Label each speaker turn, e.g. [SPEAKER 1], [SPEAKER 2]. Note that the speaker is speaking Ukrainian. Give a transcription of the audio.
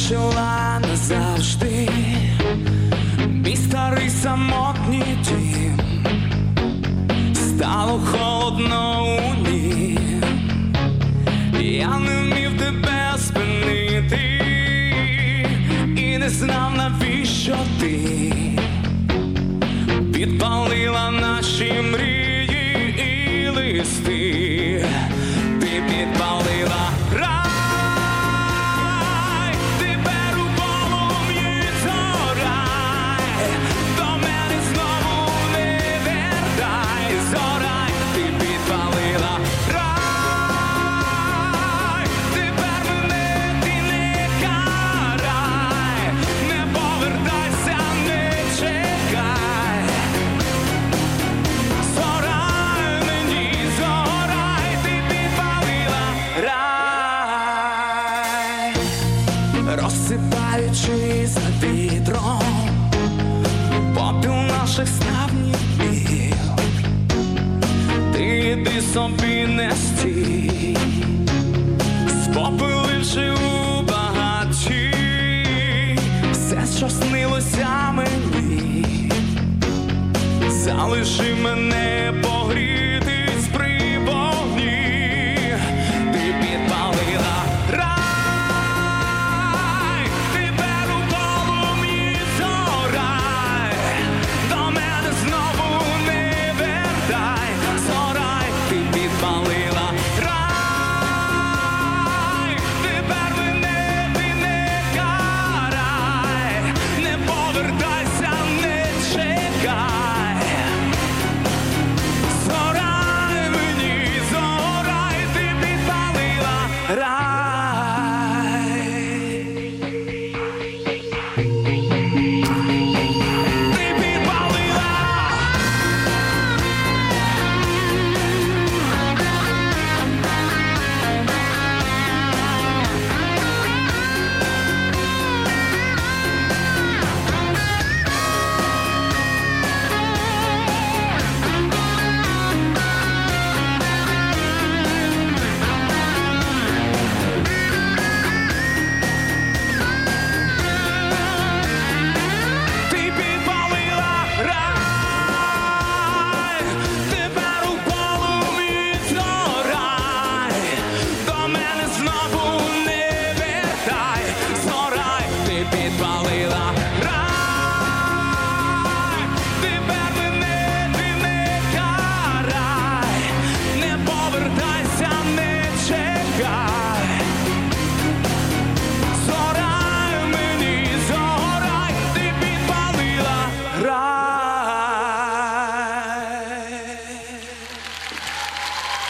[SPEAKER 1] залишила назавжди мій старий самотній дім. Стало холодно у нім, я не вмів тебе спинити і не знав, навіщо ти підпалила наші мрії і листи. Ти підпалила рай, тепер у полум'ї зорай, до мене знову не вертай, зорай. Ти підпалила рай, тепер мене ти не карай, не повертайся, не чекай. Зорай мені, зорай, ти підпалила рай, розсипаючи за вітром попіл наших снавніх днів. Ти йди собі, не стій, спопиливши у багаті все, що снилося мені. Залиши мене погрітись при вогні. Ти підпалила рай, тепер у полум'ї зорай, до мене знову не вертай, зорай. Ти підпалила